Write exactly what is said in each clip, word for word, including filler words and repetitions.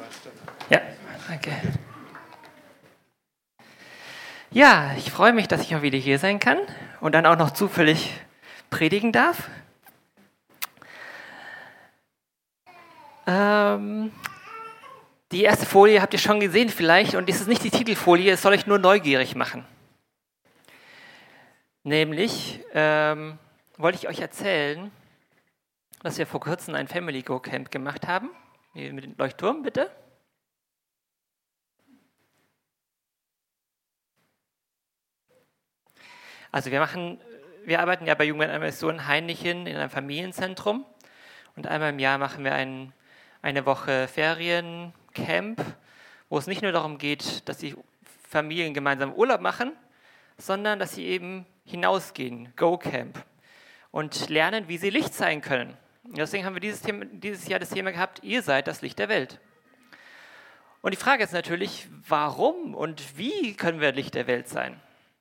Ja, danke. Ja, ich freue mich, dass ich auch wieder hier sein kann und dann auch noch zufällig predigen darf. Ähm, die erste Folie habt ihr schon gesehen vielleicht und es ist nicht die Titelfolie, es soll euch nur neugierig machen. Nämlich ähm, wollte ich euch erzählen, dass wir vor kurzem ein Family Go Camp gemacht haben. Mit dem Leuchtturm, bitte. Also wir machen, wir arbeiten ja bei Jugendliche Mission Hainichen in einem Familienzentrum und einmal im Jahr machen wir ein, eine Woche Feriencamp, wo es nicht nur darum geht, dass die Familien gemeinsam Urlaub machen, sondern dass sie eben hinausgehen, Go Camp, und lernen, wie sie Licht sein können. Und deswegen haben wir dieses, Thema, dieses Jahr das Thema gehabt, ihr seid das Licht der Welt. Und die Frage ist natürlich, warum und wie können wir Licht der Welt sein?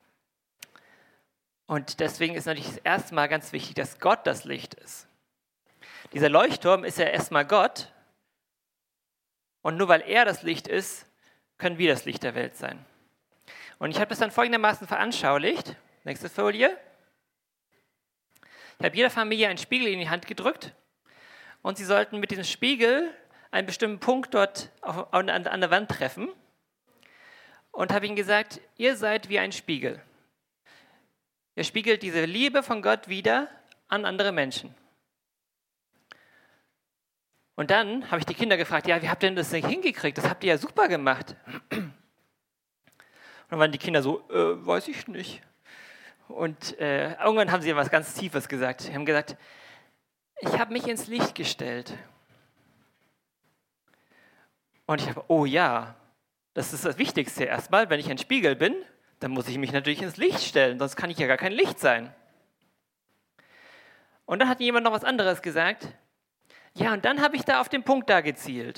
Und deswegen ist natürlich das erste Mal ganz wichtig, dass Gott das Licht ist. Dieser Leuchtturm ist ja erstmal Gott. Und nur weil er das Licht ist, können wir das Licht der Welt sein. Und ich habe das dann folgendermaßen veranschaulicht. Nächste Folie. Ich habe jeder Familie einen Spiegel in die Hand gedrückt. Und sie sollten mit diesem Spiegel einen bestimmten Punkt dort auf, an, an der Wand treffen. Und habe ihnen gesagt, ihr seid wie ein Spiegel. Er spiegelt diese Liebe von Gott wieder an andere Menschen. Und dann habe ich die Kinder gefragt, ja, wie habt ihr denn das nicht hingekriegt? Das habt ihr ja super gemacht. Und dann waren die Kinder so, äh, weiß ich nicht. Und äh, irgendwann haben sie etwas ganz Tiefes gesagt. Sie haben gesagt, ich habe mich ins Licht gestellt. Und ich habe, oh ja, das ist das Wichtigste erstmal, wenn ich ein Spiegel bin, dann muss ich mich natürlich ins Licht stellen, sonst kann ich ja gar kein Licht sein. Und dann hat jemand noch was anderes gesagt. Ja, und dann habe ich da auf den Punkt da gezielt.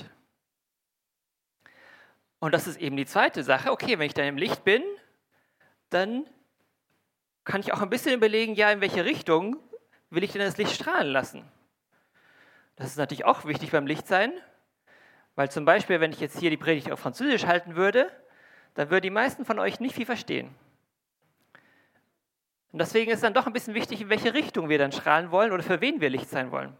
Und das ist eben die zweite Sache. Okay, wenn ich da im Licht bin, dann kann ich auch ein bisschen überlegen, ja, in welche Richtung will ich denn das Licht strahlen lassen? Das ist natürlich auch wichtig beim Lichtsein, weil zum Beispiel, wenn ich jetzt hier die Predigt auf Französisch halten würde, dann würden die meisten von euch nicht viel verstehen. Und deswegen ist dann doch ein bisschen wichtig, in welche Richtung wir dann strahlen wollen oder für wen wir Licht sein wollen.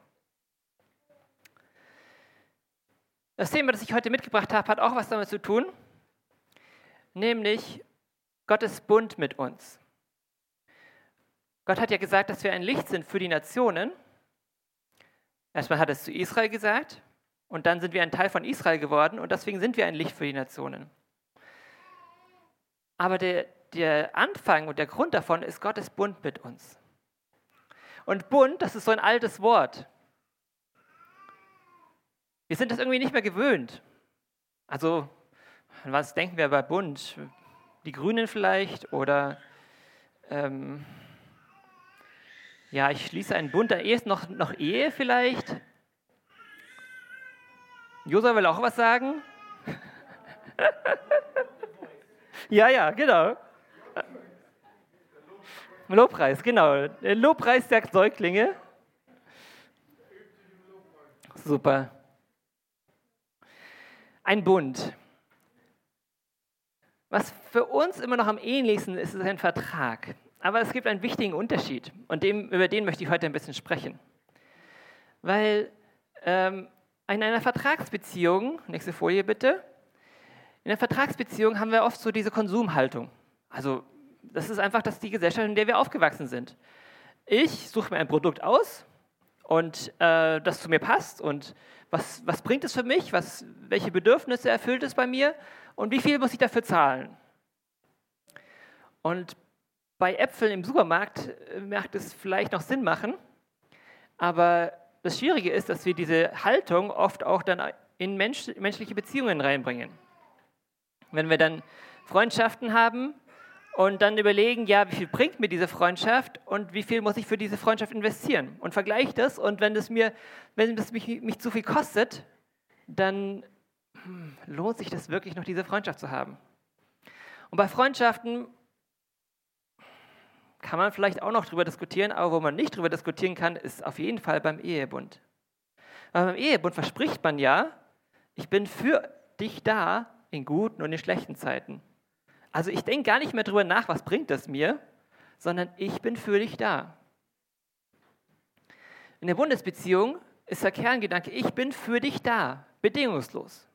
Das Thema, das ich heute mitgebracht habe, hat auch was damit zu tun, nämlich Gottes Bund mit uns. Gott hat ja gesagt, dass wir ein Licht sind für die Nationen. Erstmal hat er es zu Israel gesagt und dann sind wir ein Teil von Israel geworden und deswegen sind wir ein Licht für die Nationen. Aber der, der Anfang und der Grund davon ist Gottes Bund mit uns. Und Bund, das ist so ein altes Wort. Wir sind das irgendwie nicht mehr gewöhnt. Also, an was denken wir bei Bund? Die Grünen vielleicht oder ähm, ja, ich schließe einen Bund, da ist noch, noch Ehe vielleicht. Josua will auch was sagen. Ja, ja, genau. Lobpreis, genau. Der Lobpreis der Säuglinge. Super. Ein Bund. Was für uns immer noch am ähnlichsten ist, ist ein Vertrag. Aber es gibt einen wichtigen Unterschied und dem, über den möchte ich heute ein bisschen sprechen. Weil ähm, in einer Vertragsbeziehung, nächste Folie bitte, in einer Vertragsbeziehung haben wir oft so diese Konsumhaltung. Also das ist einfach das die Gesellschaft, in der wir aufgewachsen sind. Ich suche mir ein Produkt aus und äh, das zu mir passt und was, was bringt es für mich, was, welche Bedürfnisse erfüllt es bei mir und wie viel muss ich dafür zahlen. Und bei Äpfeln im Supermarkt äh, mag es vielleicht noch Sinn machen, aber das Schwierige ist, dass wir diese Haltung oft auch dann in Mensch, menschliche Beziehungen reinbringen. Wenn wir dann Freundschaften haben und dann überlegen, ja, wie viel bringt mir diese Freundschaft und wie viel muss ich für diese Freundschaft investieren und vergleiche das und wenn es mir, wenn es mich, mich zu viel kostet, dann hm, lohnt sich das wirklich noch, diese Freundschaft zu haben. Und bei Freundschaften kann man vielleicht auch noch drüber diskutieren, aber wo man nicht drüber diskutieren kann, ist auf jeden Fall beim Ehebund. Weil beim Ehebund verspricht man ja, ich bin für dich da in guten und in schlechten Zeiten. Also ich denke gar nicht mehr drüber nach, was bringt das mir, sondern ich bin für dich da. In der Bundesbeziehung ist der Kerngedanke, ich bin für dich da, bedingungslos.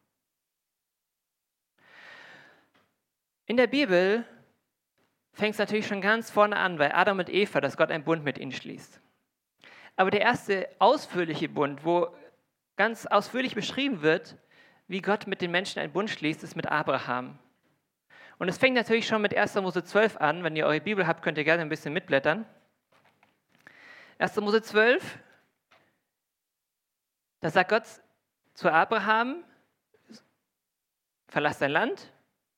In der Bibel fängt es natürlich schon ganz vorne an, bei Adam und Eva, dass Gott einen Bund mit ihnen schließt. Aber der erste ausführliche Bund, wo ganz ausführlich beschrieben wird, wie Gott mit den Menschen einen Bund schließt, ist mit Abraham. Und es fängt natürlich schon mit erster Mose zwölf an. Wenn ihr eure Bibel habt, könnt ihr gerne ein bisschen mitblättern. erster Mose zwölf, da sagt Gott zu Abraham, verlass dein Land.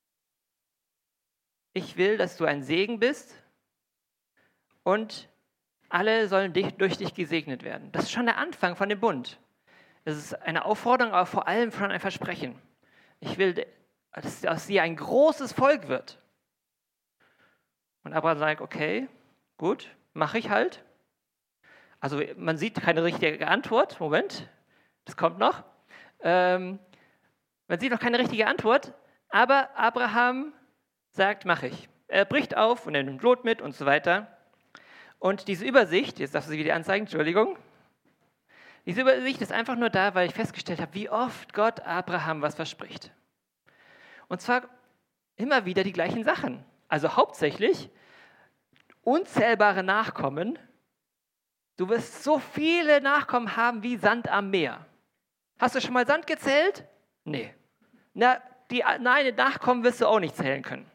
Ich will, dass du ein Segen bist und alle sollen dich, durch dich gesegnet werden. Das ist schon der Anfang von dem Bund. Das ist eine Aufforderung, aber vor allem schon ein Versprechen. Ich will, dass aus dir ein großes Volk wird. Und Abraham sagt, okay, gut, mache ich halt. Also man sieht keine richtige Antwort. Moment, das kommt noch. Ähm, man sieht noch keine richtige Antwort, aber Abraham sagt, mache ich. Er bricht auf und er nimmt Lot mit und so weiter. Und diese Übersicht, jetzt darfst du sie wieder anzeigen, Entschuldigung. Diese Übersicht ist einfach nur da, weil ich festgestellt habe, wie oft Gott Abraham was verspricht. Und zwar immer wieder die gleichen Sachen. Also hauptsächlich unzählbare Nachkommen. Du wirst so viele Nachkommen haben wie Sand am Meer. Hast du schon mal Sand gezählt? Nee. Na, die, nein, Nachkommen wirst du auch nicht zählen können.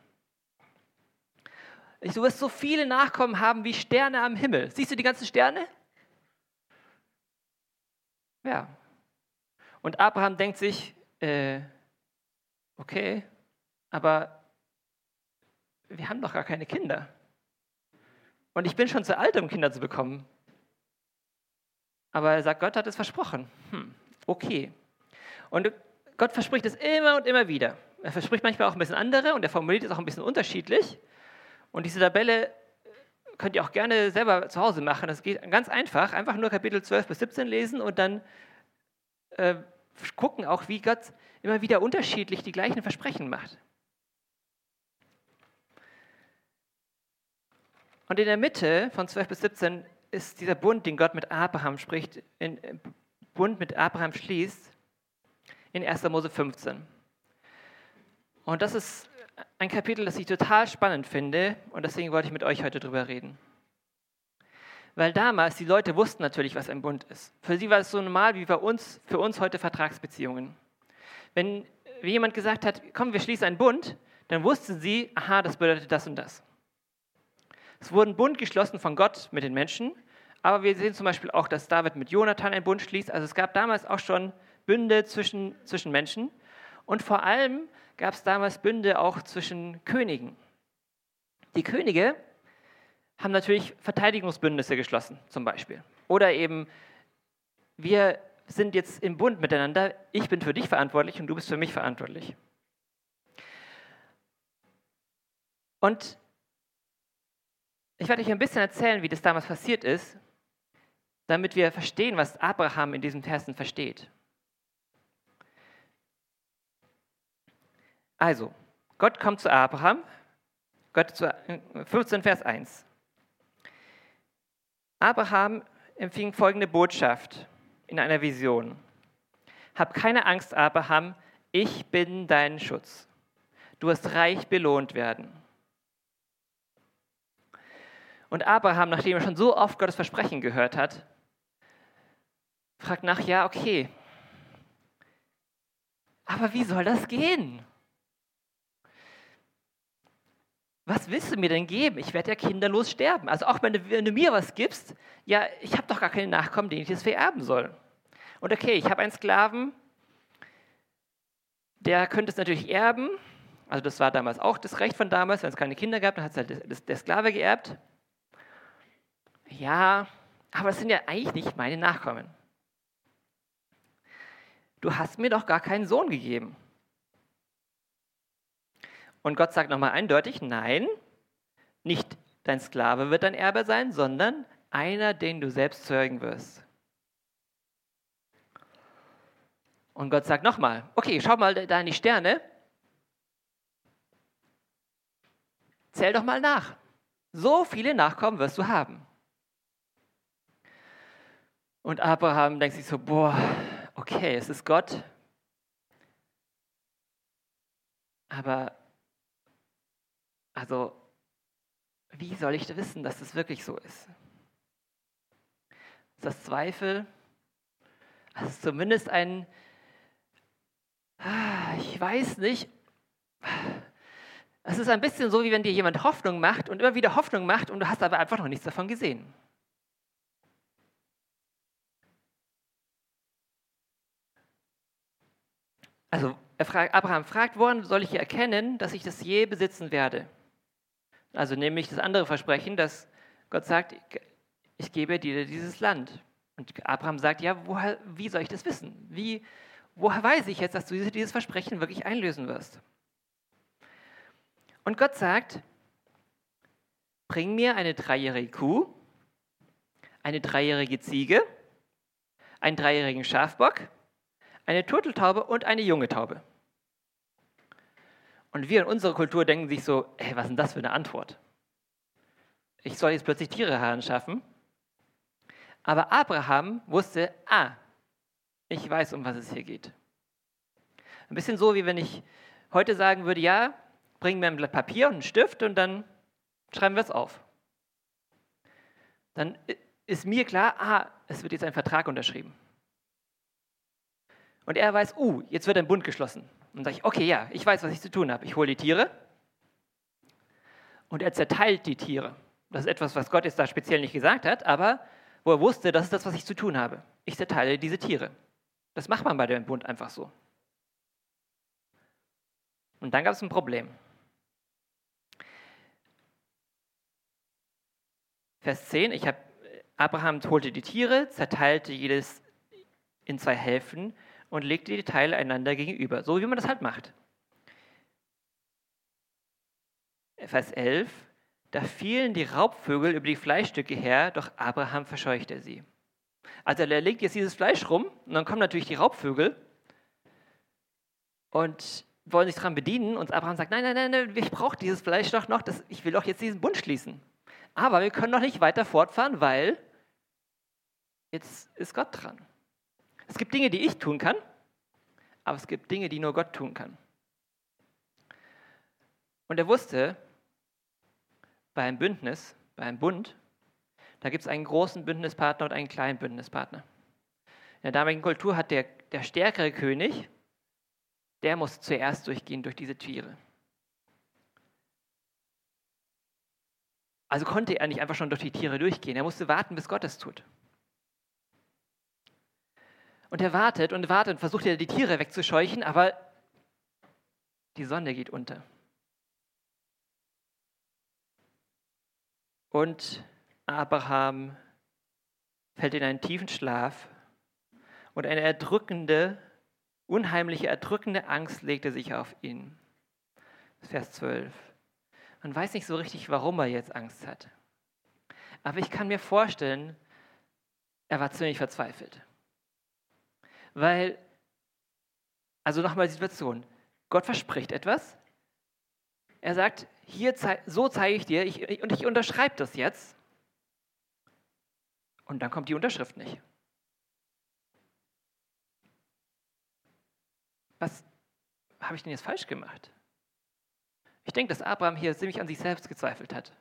Du wirst so viele Nachkommen haben wie Sterne am Himmel. Siehst du die ganzen Sterne? Ja. Und Abraham denkt sich, äh, okay, aber wir haben doch gar keine Kinder. Und ich bin schon zu alt, um Kinder zu bekommen. Aber er sagt, Gott hat es versprochen. Hm, okay. Und Gott verspricht es immer und immer wieder. Er verspricht manchmal auch ein bisschen andere und er formuliert es auch ein bisschen unterschiedlich. Und diese Tabelle könnt ihr auch gerne selber zu Hause machen. Das geht ganz einfach. Einfach nur Kapitel zwölf bis siebzehn lesen und dann äh, gucken auch, wie Gott immer wieder unterschiedlich die gleichen Versprechen macht. Und in der Mitte von zwölf bis siebzehn ist dieser Bund, den Gott mit Abraham spricht, in, Bund mit Abraham schließt, in erster Mose fünfzehn. Und das ist ein Kapitel, das ich total spannend finde und deswegen wollte ich mit euch heute drüber reden. Weil damals, die Leute wussten natürlich, was ein Bund ist. Für sie war es so normal wie bei uns, für uns heute Vertragsbeziehungen. Wenn jemand gesagt hat, komm, wir schließen einen Bund, dann wussten sie, aha, das bedeutet das und das. Es wurde ein Bund geschlossen von Gott mit den Menschen, aber wir sehen zum Beispiel auch, dass David mit Jonathan einen Bund schließt. Also es gab damals auch schon Bünde zwischen, zwischen Menschen und vor allem gab es damals Bünde auch zwischen Königen. Die Könige haben natürlich Verteidigungsbündnisse geschlossen, zum Beispiel. Oder eben, wir sind jetzt im Bund miteinander, ich bin für dich verantwortlich und du bist für mich verantwortlich. Und ich werde euch ein bisschen erzählen, wie das damals passiert ist, damit wir verstehen, was Abraham in diesen Versen versteht. Also, Gott kommt zu Abraham, Gott zu fünfzehn, Vers eins. Abraham empfing folgende Botschaft in einer Vision. Hab keine Angst, Abraham, ich bin dein Schutz. Du wirst reich belohnt werden. Und Abraham, nachdem er schon so oft Gottes Versprechen gehört hat, fragt nach, ja, okay, aber wie soll das gehen? Was willst du mir denn geben? Ich werde ja kinderlos sterben. Also auch wenn du, wenn du mir was gibst, ja, ich habe doch gar keine Nachkommen, denen ich das vererben soll. Und okay, ich habe einen Sklaven, der könnte es natürlich erben. Also das war damals auch das Recht von damals, wenn es keine Kinder gab, dann hat es halt der Sklave geerbt. Ja, aber das sind ja eigentlich nicht meine Nachkommen. Du hast mir doch gar keinen Sohn gegeben. Und Gott sagt nochmal eindeutig, nein, nicht dein Sklave wird dein Erbe sein, sondern einer, den du selbst zeugen wirst. Und Gott sagt nochmal, okay, schau mal da in die Sterne. Zähl doch mal nach. So viele Nachkommen wirst du haben. Und Abraham denkt sich so, boah, okay, es ist Gott. Aber, also, wie soll ich wissen, dass das wirklich so ist? Ist das Zweifel? Also zumindest ein, ich weiß nicht, es ist ein bisschen so, wie wenn dir jemand Hoffnung macht und immer wieder Hoffnung macht und du hast aber einfach noch nichts davon gesehen. Also er fragt, Abraham fragt, woran soll ich erkennen, dass ich das je besitzen werde? Also nämlich das andere Versprechen, dass Gott sagt, ich gebe dir dieses Land. Und Abraham sagt, ja, woher, wie soll ich das wissen? Wie, woher weiß ich jetzt, dass du dieses Versprechen wirklich einlösen wirst? Und Gott sagt, bring mir eine dreijährige Kuh, eine dreijährige Ziege, einen dreijährigen Schafbock, eine Turteltaube und eine junge Taube. Und wir in unserer Kultur denken sich so, ey, was ist denn das für eine Antwort? Ich soll jetzt plötzlich Tiere heran-schaffen. Aber Abraham wusste, ah, ich weiß, um was es hier geht. Ein bisschen so, wie wenn ich heute sagen würde, ja, bring mir ein Blatt Papier und einen Stift und dann schreiben wir es auf. Dann ist mir klar, ah, es wird jetzt ein Vertrag unterschrieben. Und er weiß, uh, jetzt wird ein Bund geschlossen. Und sage ich, okay, ja, ich weiß, was ich zu tun habe. Ich hole die Tiere und er zerteilt die Tiere. Das ist etwas, was Gott jetzt da speziell nicht gesagt hat, aber wo er wusste, das ist das, was ich zu tun habe. Ich zerteile diese Tiere. Das macht man bei dem Bund einfach so. Und dann gab es ein Problem. Vers zehn, ich habe, Abraham holte die Tiere, zerteilte jedes in zwei Hälften und legte die Teile einander gegenüber, so wie man das halt macht. Vers elf, da fielen die Raubvögel über die Fleischstücke her, doch Abraham verscheuchte sie. Also er legt jetzt dieses Fleisch rum und dann kommen natürlich die Raubvögel und wollen sich daran bedienen und Abraham sagt, nein, nein, nein, nein, ich brauche dieses Fleisch doch noch, das, ich will doch jetzt diesen Bund schließen. Aber wir können noch nicht weiter fortfahren, weil jetzt ist Gott dran. Es gibt Dinge, die ich tun kann, aber es gibt Dinge, die nur Gott tun kann. Und er wusste, bei einem Bündnis, bei einem Bund, da gibt es einen großen Bündnispartner und einen kleinen Bündnispartner. In der damaligen Kultur hat der, der stärkere König, der muss zuerst durchgehen durch diese Tiere. Also konnte er nicht einfach schon durch die Tiere durchgehen, er musste warten, bis Gott es tut. Und er wartet und wartet und versucht, die Tiere wegzuscheuchen, aber die Sonne geht unter. Und Abraham fällt in einen tiefen Schlaf und eine erdrückende, unheimliche, erdrückende Angst legte sich auf ihn. Vers zwölf. Man weiß nicht so richtig, warum er jetzt Angst hat. Aber ich kann mir vorstellen, er war ziemlich verzweifelt. Weil, also nochmal die Situation, Gott verspricht etwas, er sagt, hier so zeige ich dir ich, und ich unterschreibe das jetzt und dann kommt die Unterschrift nicht. Was habe ich denn jetzt falsch gemacht? Ich denke, dass Abraham hier ziemlich an sich selbst gezweifelt hat.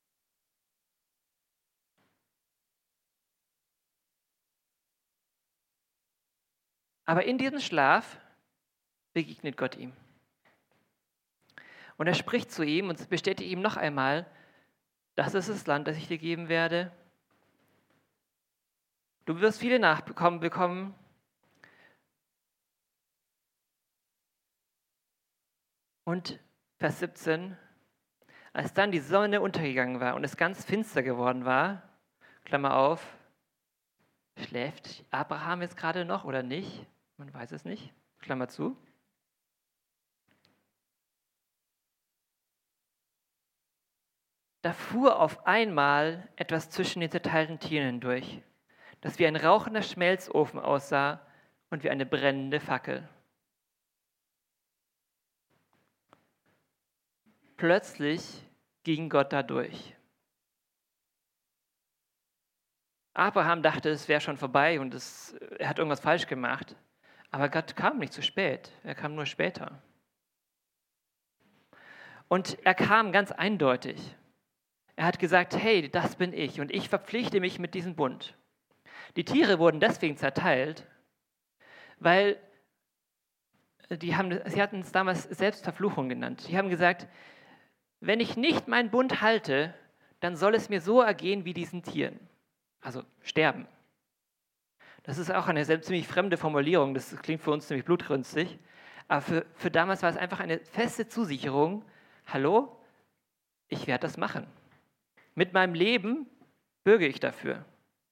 Aber in diesem Schlaf begegnet Gott ihm. Und er spricht zu ihm und bestätigt ihm noch einmal, das ist das Land, das ich dir geben werde. Du wirst viele Nachkommen bekommen. Und Vers siebzehn, als dann die Sonne untergegangen war und es ganz finster geworden war, Klammer auf, schläft Abraham jetzt gerade noch oder nicht? Man weiß es nicht, Klammer zu. Da fuhr auf einmal etwas zwischen den zerteilten Tieren hindurch, das wie ein rauchender Schmelzofen aussah und wie eine brennende Fackel. Plötzlich ging Gott da durch. Abraham dachte, es wäre schon vorbei und es, er hat irgendwas falsch gemacht. Aber Gott kam nicht zu spät, er kam nur später. Und er kam ganz eindeutig. Er hat gesagt, hey, das bin ich und ich verpflichte mich mit diesem Bund. Die Tiere wurden deswegen zerteilt, weil die haben, sie hatten es damals Selbstverfluchung genannt. Die haben gesagt, wenn ich nicht meinen Bund halte, dann soll es mir so ergehen wie diesen Tieren. Also sterben. Das ist auch eine ziemlich fremde Formulierung, das klingt für uns ziemlich blutrünstig, aber für, für damals war es einfach eine feste Zusicherung, hallo, ich werde das machen. Mit meinem Leben bürge ich dafür.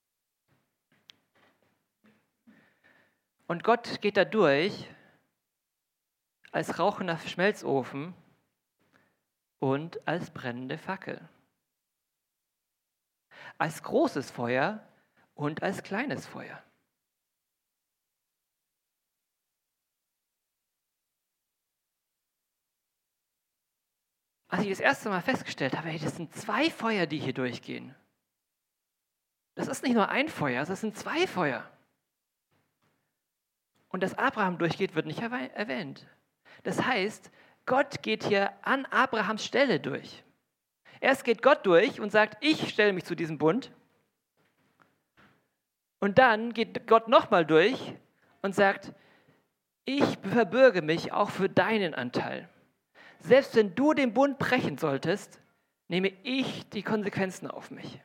Und Gott geht da durch als rauchender Schmelzofen und als brennende Fackel. Als großes Feuer und als kleines Feuer. Als ich das erste Mal festgestellt habe, hey, das sind zwei Feuer, die hier durchgehen. Das ist nicht nur ein Feuer, das sind zwei Feuer. Und dass Abraham durchgeht, wird nicht erwähnt. Das heißt, Gott geht hier an Abrahams Stelle durch. Erst geht Gott durch und sagt, ich stelle mich zu diesem Bund. Und dann geht Gott nochmal durch und sagt, ich verbürge mich auch für deinen Anteil. Selbst wenn du den Bund brechen solltest, nehme ich die Konsequenzen auf mich.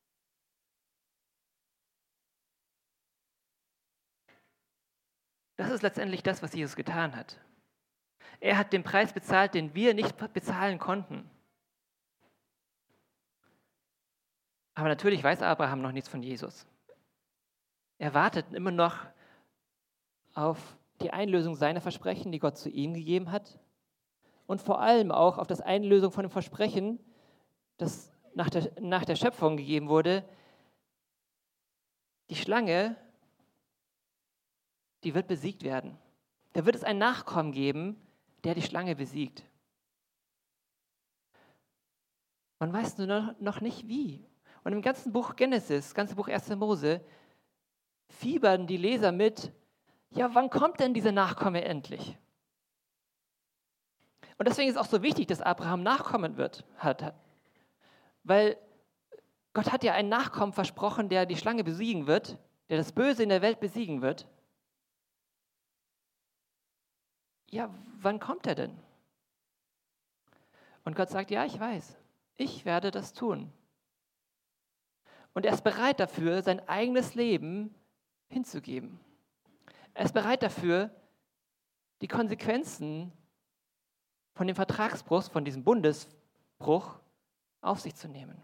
Das ist letztendlich das, was Jesus getan hat. Er hat den Preis bezahlt, den wir nicht bezahlen konnten. Aber natürlich weiß Abraham noch nichts von Jesus. Er wartet immer noch auf die Einlösung seiner Versprechen, die Gott zu ihm gegeben hat. Und vor allem auch auf das Einlösung von dem Versprechen, das nach der, nach der Schöpfung gegeben wurde. Die Schlange, die wird besiegt werden. Da wird es einen Nachkommen geben, der die Schlange besiegt. Man weiß nur noch nicht wie. Und im ganzen Buch Genesis, das ganze Buch erster Mose, fiebern die Leser mit, ja, wann kommt denn dieser Nachkomme endlich? Und deswegen ist es auch so wichtig, dass Abraham Nachkommen wird, hat. Weil Gott hat ja einen Nachkommen versprochen, der die Schlange besiegen wird, der das Böse in der Welt besiegen wird. Ja, wann kommt er denn? Und Gott sagt, ja, ich weiß, ich werde das tun. Und er ist bereit dafür, sein eigenes Leben hinzugeben. Er ist bereit dafür, die Konsequenzen von dem Vertragsbruch, von diesem Bundesbruch auf sich zu nehmen.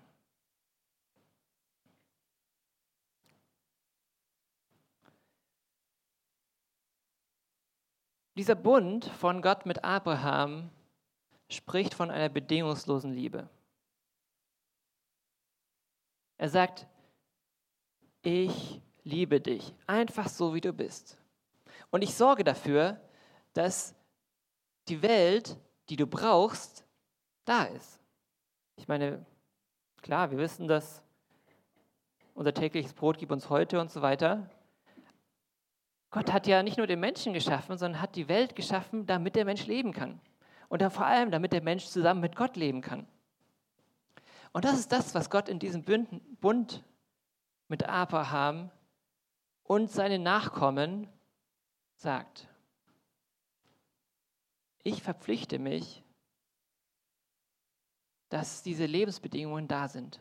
Dieser Bund von Gott mit Abraham spricht von einer bedingungslosen Liebe. Er sagt, ich liebe dich, einfach so, wie du bist. Und ich sorge dafür, dass die Welt, die du brauchst, da ist. Ich meine, klar, wir wissen, dass unser tägliches Brot gibt uns heute und so weiter. Gott hat ja nicht nur den Menschen geschaffen, sondern hat die Welt geschaffen, damit der Mensch leben kann. Und dann vor allem, damit der Mensch zusammen mit Gott leben kann. Und das ist das, was Gott in diesem Bund mit Abraham und seinen Nachkommen sagt. Ich verpflichte mich, dass diese Lebensbedingungen da sind.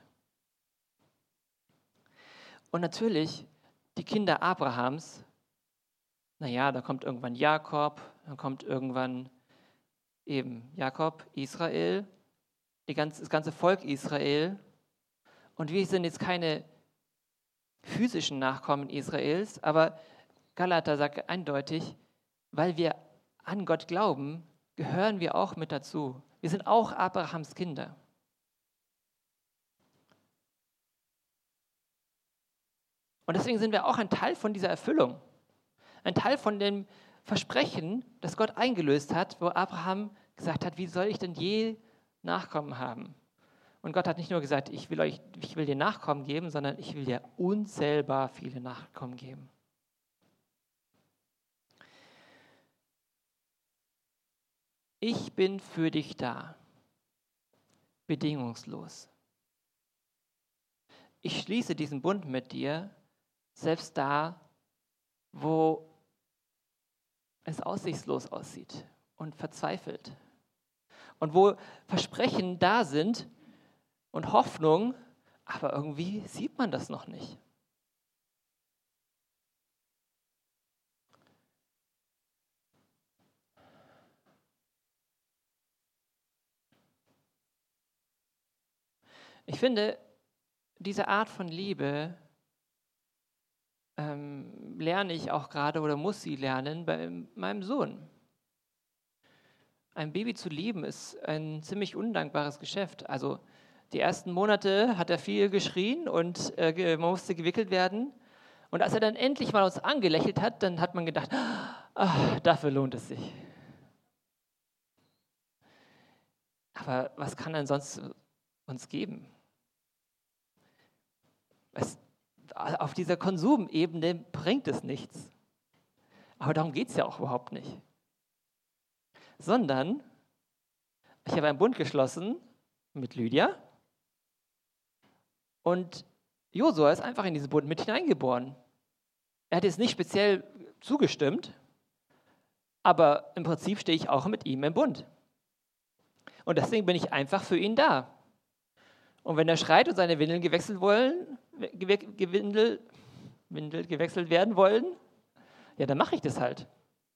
Und natürlich, die Kinder Abrahams, naja, da kommt irgendwann Jakob, dann kommt irgendwann eben Jakob, Israel, die ganze, das ganze Volk Israel. Und wir sind jetzt keine physischen Nachkommen Israels, aber Galater sagt eindeutig, weil wir an Gott glauben, gehören wir auch mit dazu. Wir sind auch Abrahams Kinder. Und deswegen sind wir auch ein Teil von dieser Erfüllung. ein Teil von dem Versprechen, das Gott eingelöst hat, wo Abraham gesagt hat, wie soll ich denn je Nachkommen haben? Und Gott hat nicht nur gesagt, ich will, euch, ich will dir Nachkommen geben, sondern ich will dir unzählbar viele Nachkommen geben. Ich bin für dich da, bedingungslos. Ich schließe diesen Bund mit dir, selbst da, wo es aussichtslos aussieht und verzweifelt. Und wo Versprechen da sind und Hoffnung, aber irgendwie sieht man das noch nicht. Ich finde, diese Art von Liebe ähm, lerne ich auch gerade oder muss sie lernen bei meinem Sohn. Ein Baby zu lieben ist ein ziemlich undankbares Geschäft. Also die ersten Monate hat er viel geschrien und äh, man musste gewickelt werden. Und als er dann endlich mal uns angelächelt hat, dann hat man gedacht, ach, dafür lohnt es sich. Aber was kann er sonst uns geben? Es, auf dieser Konsumebene bringt es nichts. Aber darum geht es ja auch überhaupt nicht. Sondern ich habe einen Bund geschlossen mit Lydia und Josua ist einfach in diesen Bund mit hineingeboren. Er hat jetzt nicht speziell zugestimmt, aber im Prinzip stehe ich auch mit ihm im Bund. Und deswegen bin ich einfach für ihn da. Und wenn er schreit und seine Windeln gewechselt wollen, Gewindel, Windel gewechselt werden wollen, ja, dann mache ich das halt.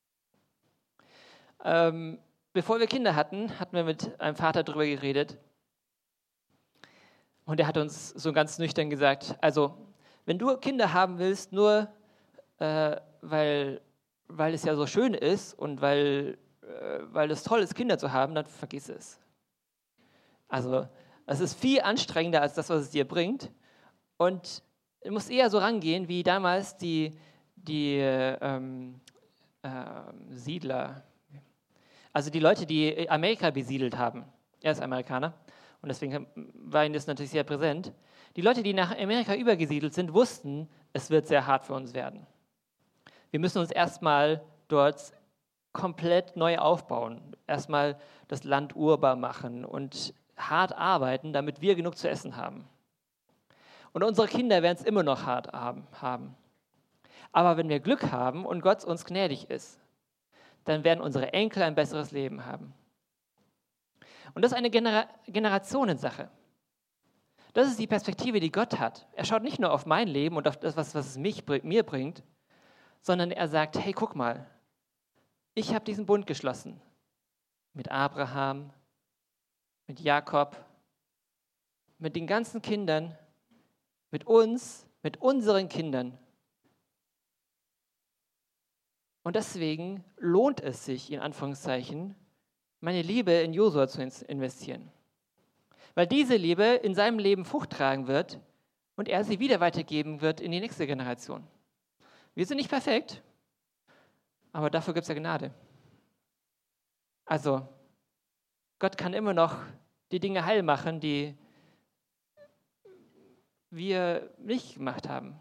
Ähm, bevor wir Kinder hatten, hatten wir mit einem Vater darüber geredet. Und er hat uns so ganz nüchtern gesagt, also, wenn du Kinder haben willst, nur äh, weil, weil es ja so schön ist und weil, äh, weil es toll ist, Kinder zu haben, dann vergiss es. Also, es ist viel anstrengender als das, was es dir bringt. Und du musst eher so rangehen, wie damals die, die ähm, äh, Siedler, also die Leute, die Amerika besiedelt haben. Er ist Amerikaner und deswegen war ihm das natürlich sehr präsent. Die Leute, die nach Amerika übergesiedelt sind, wussten, es wird sehr hart für uns werden. Wir müssen uns erstmal dort komplett neu aufbauen, erstmal das Land urbar machen und hart arbeiten, damit wir genug zu essen haben. Und unsere Kinder werden es immer noch hart haben. Aber wenn wir Glück haben und Gott uns gnädig ist, dann werden unsere Enkel ein besseres Leben haben. Und das ist eine Genera- Generationensache. Das ist die Perspektive, die Gott hat. Er schaut nicht nur auf mein Leben und auf das, was, was es mich, mir bringt, sondern er sagt, hey, guck mal, ich habe diesen Bund geschlossen mit Abraham, mit Jakob, mit den ganzen Kindern, mit uns, mit unseren Kindern. Und deswegen lohnt es sich, in Anführungszeichen, meine Liebe in Josua zu investieren. Weil diese Liebe in seinem Leben Frucht tragen wird und er sie wieder weitergeben wird in die nächste Generation. Wir sind nicht perfekt, aber dafür gibt es ja Gnade. Also, Gott kann immer noch die Dinge heil machen, die wir nicht gemacht haben.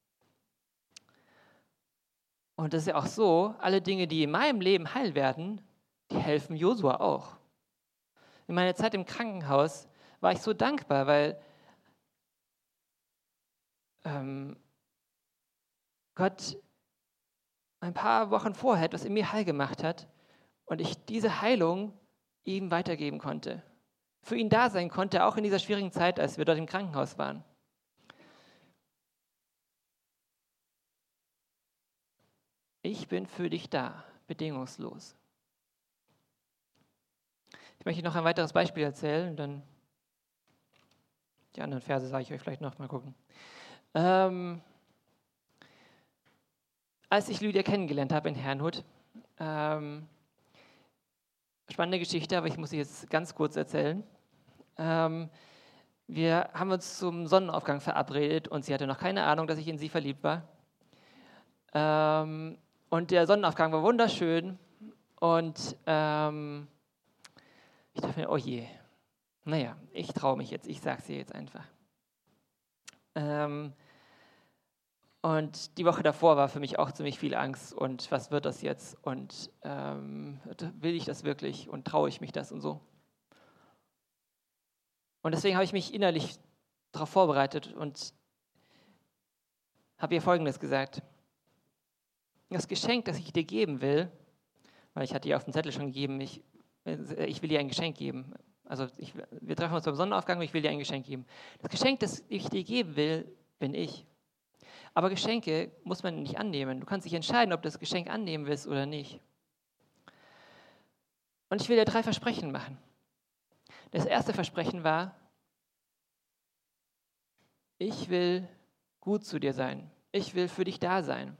Und das ist ja auch so, alle Dinge, die in meinem Leben heil werden, die helfen Josua auch. In meiner Zeit im Krankenhaus war ich so dankbar, weil ähm, Gott ein paar Wochen vorher etwas in mir heil gemacht hat und ich diese Heilung ihm weitergeben konnte. Für ihn da sein konnte, auch in dieser schwierigen Zeit, als wir dort im Krankenhaus waren. Ich bin für dich da, bedingungslos. Ich möchte noch ein weiteres Beispiel erzählen, dann die anderen Verse sage ich euch vielleicht noch mal gucken. Ähm, als ich Lydia kennengelernt habe in Herrnhut, ähm, spannende Geschichte, aber ich muss sie jetzt ganz kurz erzählen. Ähm, wir haben uns zum Sonnenaufgang verabredet und sie hatte noch keine Ahnung, dass ich in sie verliebt war. Ähm, Und der Sonnenaufgang war wunderschön. Und ähm, ich dachte mir, oh je, naja, ich traue mich jetzt, ich sage es dir jetzt einfach. Ähm, und die Woche davor war für mich auch ziemlich viel Angst und was wird das jetzt und ähm, will ich das wirklich und traue ich mich das und so. Und deswegen habe ich mich innerlich darauf vorbereitet und habe ihr Folgendes gesagt. Das Geschenk, das ich dir geben will, weil ich hatte ihr auf dem Zettel schon gegeben, ich, ich will dir ein Geschenk geben. Also ich, wir treffen uns beim Sonnenaufgang und ich will dir ein Geschenk geben. Das Geschenk, das ich dir geben will, bin ich. Aber Geschenke muss man nicht annehmen. Du kannst dich entscheiden, ob du das Geschenk annehmen willst oder nicht. Und ich will dir drei Versprechen machen. Das erste Versprechen war, ich will gut zu dir sein. Ich will für dich da sein.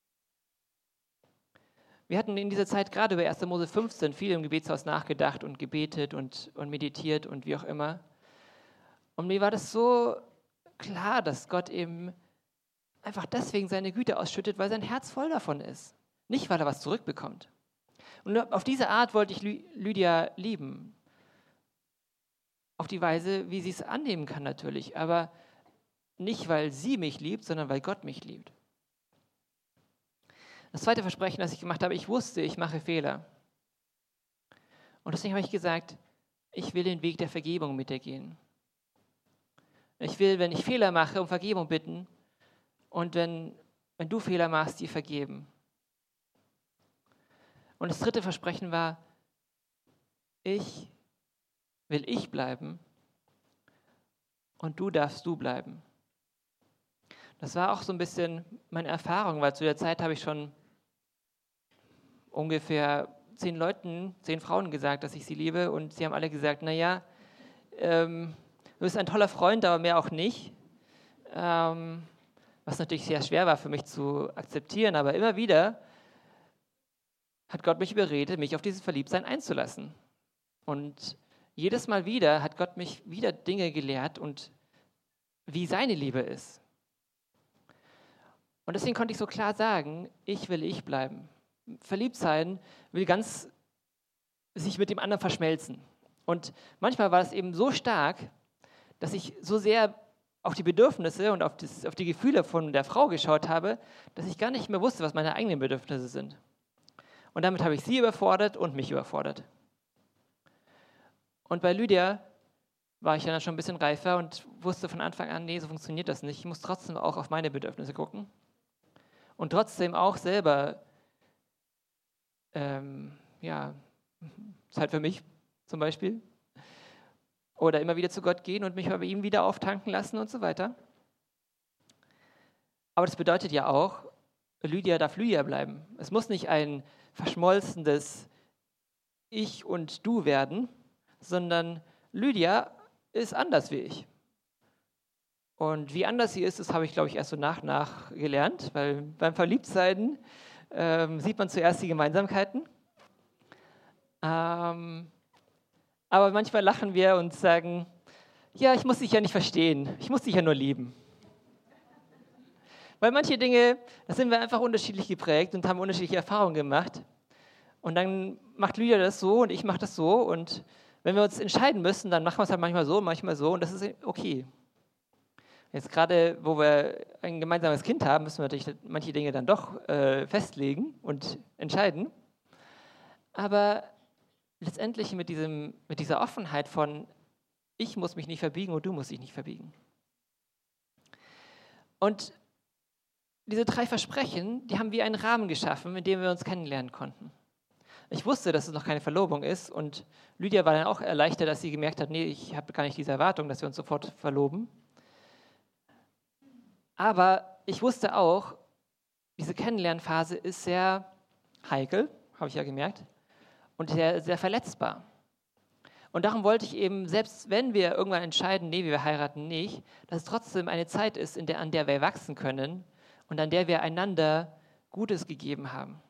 Wir hatten in dieser Zeit gerade bei erster Mose fünfzehn viel im Gebetshaus nachgedacht und gebetet und, und meditiert und wie auch immer. Und mir war das so klar, dass Gott eben einfach deswegen seine Güte ausschüttet, weil sein Herz voll davon ist. Nicht, weil er was zurückbekommt. Und auf diese Art wollte ich Lydia lieben. Auf die Weise, wie sie es annehmen kann natürlich. Aber nicht, weil sie mich liebt, sondern weil Gott mich liebt. Das zweite Versprechen, das ich gemacht habe, ich wusste, ich mache Fehler. Und deswegen habe ich gesagt, ich will den Weg der Vergebung mit dir gehen. Ich will, wenn ich Fehler mache, um Vergebung bitten und wenn, wenn du Fehler machst, die vergeben. Und das dritte Versprechen war, ich will ich bleiben und du darfst du bleiben. Das war auch so ein bisschen meine Erfahrung, weil zu der Zeit habe ich schon ungefähr zehn Leuten, zehn Frauen gesagt, dass ich sie liebe und sie haben alle gesagt, naja, ähm, du bist ein toller Freund, aber mehr auch nicht. Ähm, was natürlich sehr schwer war für mich zu akzeptieren, aber immer wieder hat Gott mich überredet, mich auf dieses Verliebtsein einzulassen. Und jedes Mal wieder hat Gott mich wieder Dinge gelehrt und wie seine Liebe ist. Und deswegen konnte ich so klar sagen, ich will ich bleiben. Verliebt sein will ganz sich mit dem anderen verschmelzen. Und manchmal war es eben so stark, dass ich so sehr auf die Bedürfnisse und auf, das, auf die Gefühle von der Frau geschaut habe, dass ich gar nicht mehr wusste, was meine eigenen Bedürfnisse sind. Und damit habe ich sie überfordert und mich überfordert. Und bei Lydia war ich dann schon ein bisschen reifer und wusste von Anfang an, nee, so funktioniert das nicht. Ich muss trotzdem auch auf meine Bedürfnisse gucken. Und trotzdem auch selber, ähm, ja, Zeit für mich zum Beispiel. Oder immer wieder zu Gott gehen und mich bei ihm wieder auftanken lassen und so weiter. Aber das bedeutet ja auch, Lydia darf Lydia bleiben. Es muss nicht ein verschmolzenes Ich und Du werden, sondern Lydia ist anders wie ich. Und wie anders sie ist, das habe ich, glaube ich, erst so nach und nach gelernt, weil beim Verliebtsein ähm, sieht man zuerst die Gemeinsamkeiten. Ähm, aber manchmal lachen wir und sagen, ja, ich muss dich ja nicht verstehen, ich muss dich ja nur lieben. Weil manche Dinge, da sind wir einfach unterschiedlich geprägt und haben unterschiedliche Erfahrungen gemacht. Und dann macht Lydia das so und ich mache das so. Und wenn wir uns entscheiden müssen, dann machen wir es halt manchmal so, manchmal so. Und das ist okay. Jetzt gerade, wo wir ein gemeinsames Kind haben, müssen wir natürlich manche Dinge dann doch äh, festlegen und entscheiden. Aber letztendlich mit, diesem, mit dieser Offenheit von, ich muss mich nicht verbiegen und du musst dich nicht verbiegen. Und diese drei Versprechen, die haben wie einen Rahmen geschaffen, in dem wir uns kennenlernen konnten. Ich wusste, dass es noch keine Verlobung ist und Lydia war dann auch erleichtert, dass sie gemerkt hat, nee, ich habe gar nicht diese Erwartung, dass wir uns sofort verloben. Aber ich wusste auch, diese Kennenlernphase ist sehr heikel, habe ich ja gemerkt, und sehr, sehr verletzbar. Und darum wollte ich eben, selbst wenn wir irgendwann entscheiden, nee, wir heiraten nicht, dass es trotzdem eine Zeit ist, in der, an der wir wachsen können und an der wir einander Gutes gegeben haben.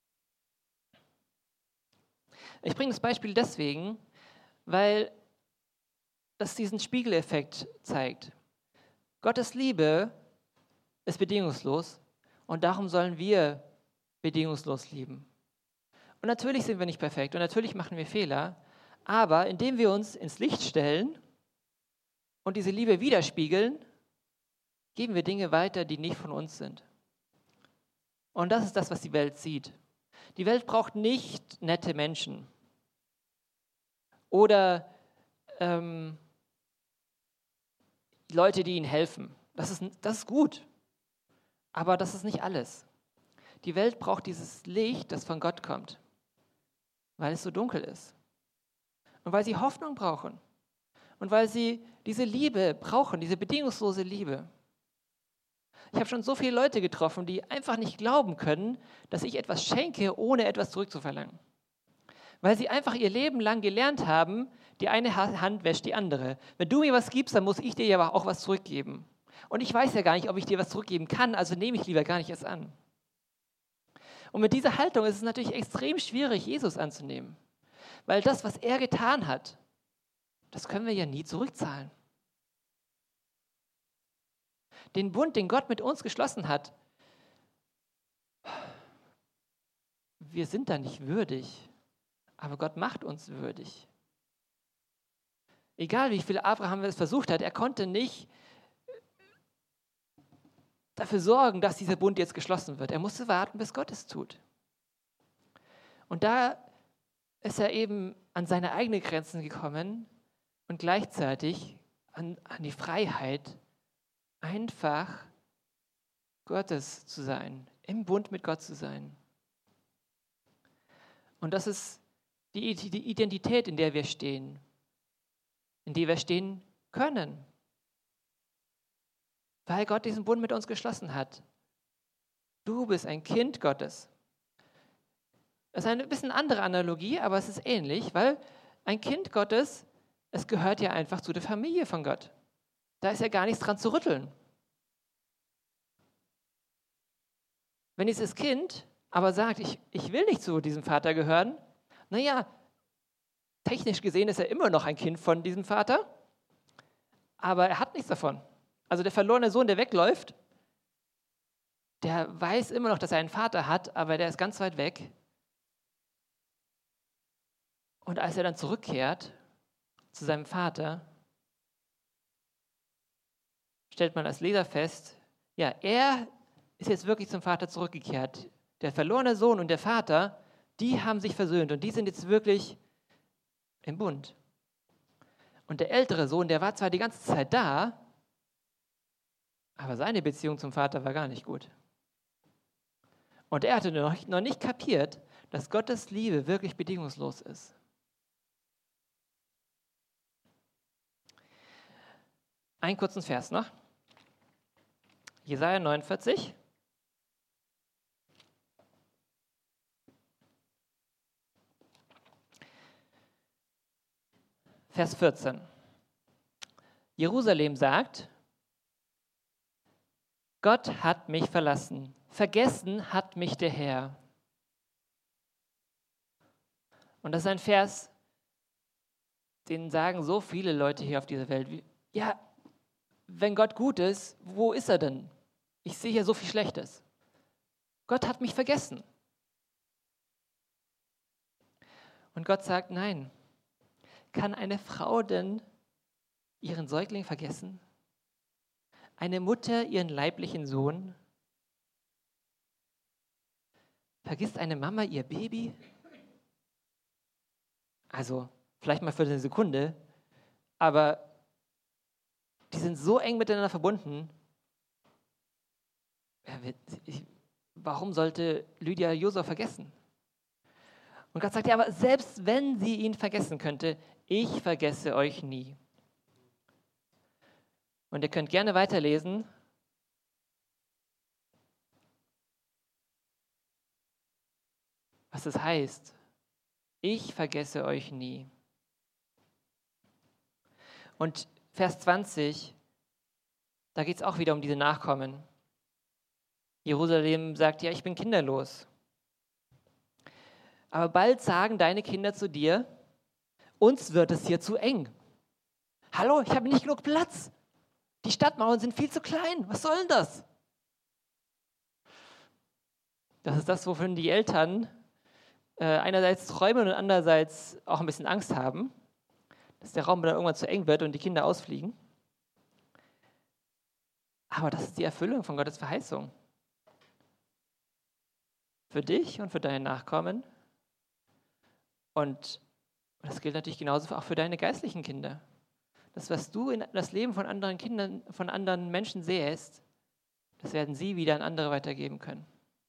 Ich bringe das Beispiel deswegen, weil das diesen Spiegeleffekt zeigt. Gottes Liebe ist bedingungslos und darum sollen wir bedingungslos lieben. Und natürlich sind wir nicht perfekt und natürlich machen wir Fehler, aber indem wir uns ins Licht stellen und diese Liebe widerspiegeln, geben wir Dinge weiter, die nicht von uns sind. Und das ist das, was die Welt sieht. Die Welt braucht nicht nette Menschen oder ähm, Leute, die ihnen helfen. Das ist, das ist gut, aber das ist nicht alles. Die Welt braucht dieses Licht, das von Gott kommt, weil es so dunkel ist. Und weil sie Hoffnung brauchen. Und weil sie diese Liebe brauchen, diese bedingungslose Liebe. Ich habe schon so viele Leute getroffen, die einfach nicht glauben können, dass ich etwas schenke, ohne etwas zurückzuverlangen. Weil sie einfach ihr Leben lang gelernt haben, die eine Hand wäscht die andere. Wenn du mir was gibst, dann muss ich dir ja auch was zurückgeben. Und ich weiß ja gar nicht, ob ich dir was zurückgeben kann, also nehme ich lieber gar nicht erst an. Und mit dieser Haltung ist es natürlich extrem schwierig, Jesus anzunehmen. Weil das, was er getan hat, das können wir ja nie zurückzahlen. Den Bund, den Gott mit uns geschlossen hat, wir sind da nicht würdig, aber Gott macht uns würdig. Egal wie viel Abraham es versucht hat, er konnte nicht dafür sorgen, dass dieser Bund jetzt geschlossen wird. Er musste warten, bis Gott es tut. Und da ist er eben an seine eigenen Grenzen gekommen und gleichzeitig an, an die Freiheit, einfach Gottes zu sein, im Bund mit Gott zu sein. Und das ist die Identität, in der wir stehen, in der wir stehen können, weil Gott diesen Bund mit uns geschlossen hat. Du bist ein Kind Gottes. Das ist eine bisschen andere Analogie, aber es ist ähnlich, weil ein Kind Gottes, es gehört ja einfach zu der Familie von Gott. Da ist ja gar nichts dran zu rütteln. Wenn dieses Kind aber sagt, ich, ich will nicht zu diesem Vater gehören, naja, technisch gesehen ist er immer noch ein Kind von diesem Vater, aber er hat nichts davon. Also der verlorene Sohn, der wegläuft, der weiß immer noch, dass er einen Vater hat, aber der ist ganz weit weg. Und als er dann zurückkehrt zu seinem Vater, stellt man als Leser fest, ja, er ist jetzt wirklich zum Vater zurückgekehrt. Der verlorene Sohn und der Vater, die haben sich versöhnt und die sind jetzt wirklich im Bund. Und der ältere Sohn, der war zwar die ganze Zeit da, aber seine Beziehung zum Vater war gar nicht gut. Und er hatte noch, noch nicht kapiert, dass Gottes Liebe wirklich bedingungslos ist. Einen kurzen Vers noch. Jesaja neunundvierzig. Vers vierzehn. Jerusalem sagt, Gott hat mich verlassen, vergessen hat mich der Herr. Und das ist ein Vers, den sagen so viele Leute hier auf dieser Welt. Wie, ja, wenn Gott gut ist, wo ist er denn? Ich sehe hier so viel Schlechtes. Gott hat mich vergessen. Und Gott sagt, nein. Kann eine Frau denn ihren Säugling vergessen? Eine Mutter ihren leiblichen Sohn? Vergisst eine Mama ihr Baby? Also, vielleicht mal für eine Sekunde, aber die sind so eng miteinander verbunden. Warum sollte Lydia Josef vergessen? Und Gott sagt, ja, aber selbst wenn sie ihn vergessen könnte, ich vergesse euch nie. Und ihr könnt gerne weiterlesen. Was es heißt. Ich vergesse euch nie. Und Vers zwanzig, da geht es auch wieder um diese Nachkommen. Jerusalem sagt, ja, ich bin kinderlos. Aber bald sagen deine Kinder zu dir, uns wird es hier zu eng. Hallo, ich habe nicht genug Platz. Die Stadtmauern sind viel zu klein. Was soll denn das? Das ist das, wovon die Eltern äh, einerseits träumen und andererseits auch ein bisschen Angst haben, dass der Raum dann irgendwann zu eng wird und die Kinder ausfliegen. Aber das ist die Erfüllung von Gottes Verheißung. Für dich und für deine Nachkommen. Und das gilt natürlich genauso auch für deine geistlichen Kinder. Das, was du in das Leben von anderen Kindern, von anderen Menschen sähst, das werden sie wieder an andere weitergeben können.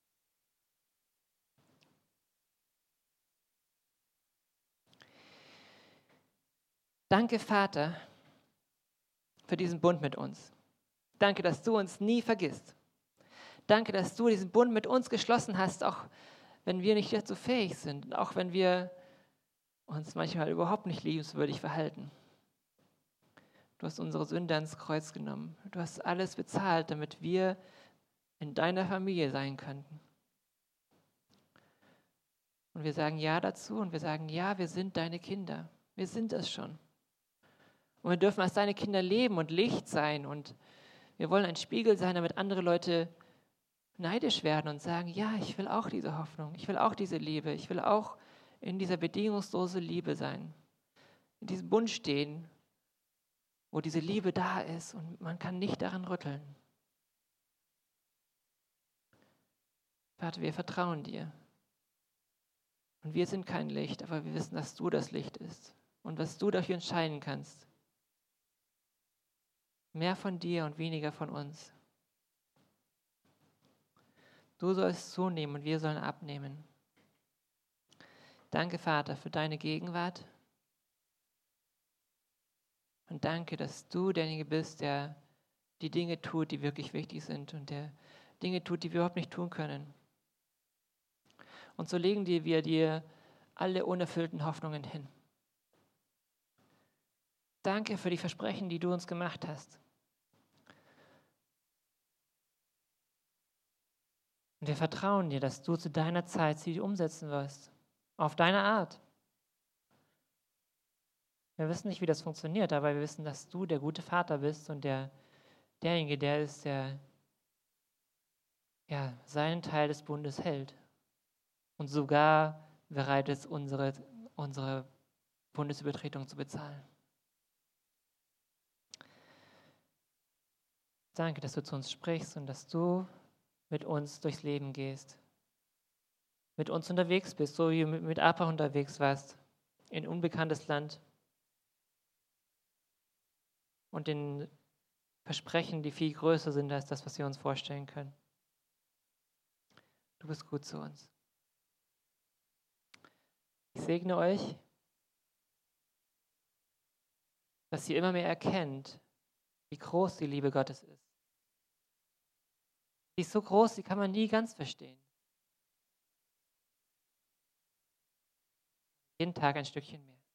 Danke, Vater, für diesen Bund mit uns. Danke, dass du uns nie vergisst. Danke, dass du diesen Bund mit uns geschlossen hast, auch wenn wir nicht dazu fähig sind, auch wenn wir uns manchmal überhaupt nicht liebenswürdig verhalten. Du hast unsere Sünde ans Kreuz genommen. Du hast alles bezahlt, damit wir in deiner Familie sein könnten. Und wir sagen Ja dazu und wir sagen, ja, wir sind deine Kinder. Wir sind es schon. Und wir dürfen als deine Kinder leben und Licht sein. Und wir wollen ein Spiegel sein, damit andere Leute neidisch werden und sagen, ja, ich will auch diese Hoffnung, ich will auch diese Liebe, ich will auch in dieser bedingungslosen Liebe sein. In diesem Bund stehen, wo diese Liebe da ist und man kann nicht daran rütteln. Vater, wir vertrauen dir. Und wir sind kein Licht, aber wir wissen, dass du das Licht bist und was du dafür entscheiden kannst. Mehr von dir und weniger von uns. Du sollst zunehmen und wir sollen abnehmen. Danke, Vater, für deine Gegenwart. Und danke, dass du derjenige bist, der die Dinge tut, die wirklich wichtig sind und der Dinge tut, die wir überhaupt nicht tun können. Und so legen wir dir alle unerfüllten Hoffnungen hin. Danke für die Versprechen, die du uns gemacht hast. Und wir vertrauen dir, dass du zu deiner Zeit sie umsetzen wirst. Auf deine Art. Wir wissen nicht, wie das funktioniert, aber wir wissen, dass du der gute Vater bist und der, derjenige, der ist, der ja, seinen Teil des Bundes hält. Und sogar bereit ist, unsere, unsere Bundesübertretung zu bezahlen. Danke, dass du zu uns sprichst und dass du mit uns durchs Leben gehst. Mit uns unterwegs bist, so wie du mit Abraham unterwegs warst, in unbekanntes Land. Und in Versprechen, die viel größer sind als das, was wir uns vorstellen können. Du bist gut zu uns. Ich segne euch, dass ihr immer mehr erkennt, wie groß die Liebe Gottes ist. Die ist so groß, die kann man nie ganz verstehen. Jeden Tag ein Stückchen mehr.